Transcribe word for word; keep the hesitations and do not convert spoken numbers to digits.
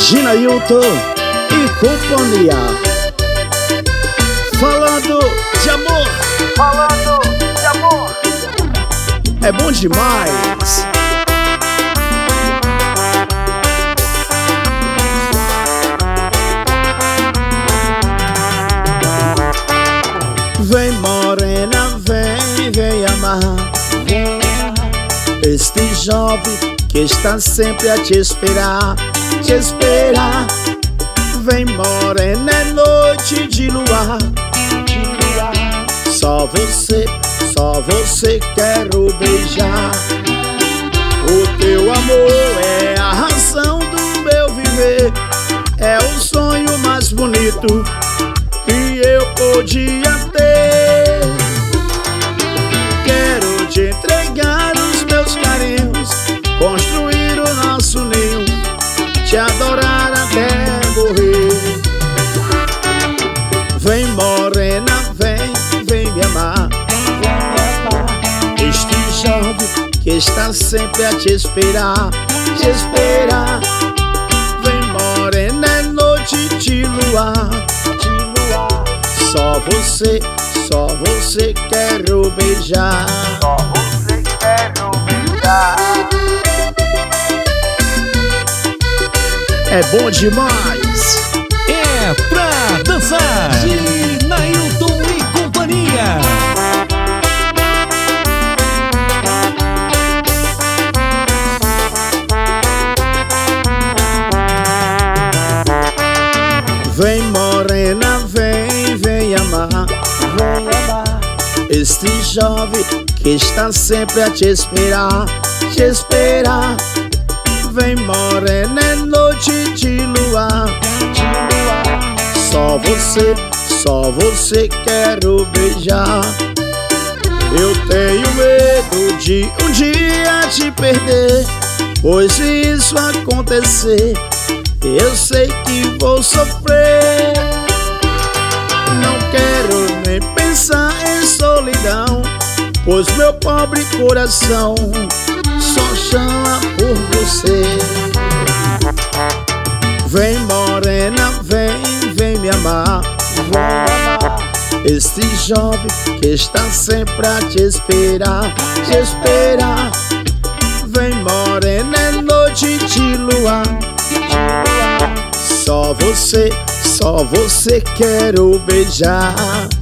Ginailton e companhia. Falando de amor, Falando de amor, é bom demais. Vem morena, vem, vem amar este jovem que está sempre a te esperar, te esperar. Vem morena, é noite de luar, só você, só você quero beijar. O teu amor é a razão do meu viver, é o sonho mais bonito que eu podia ter. Quero te entregar os meus carinhos, construir o nosso ninho, te adorar até morrer. Vem morena, vem, vem me amar, este jovem que está sempre a te esperar, te esperar. Vem morena, é noite de luar, só você, só você quero beijar. só você quero beijar. É bom demais. É pra dançar. Ginailton e companhia. Vem morena, vem, vem amar, vem amar este jovem que está sempre a te esperar, te esperar. Vem morena, é noite de luar, só você, só você quero beijar. Eu tenho medo de um dia te perder, pois se isso acontecer, eu sei que vou sofrer. Não quero nem pensar em solidão, pois meu pobre coração só chama por você. Vem morena, vem, vem me amar, este jovem que está sempre a te esperar, te esperar. Vem morena, é noite de luar, só você, só você quero beijar.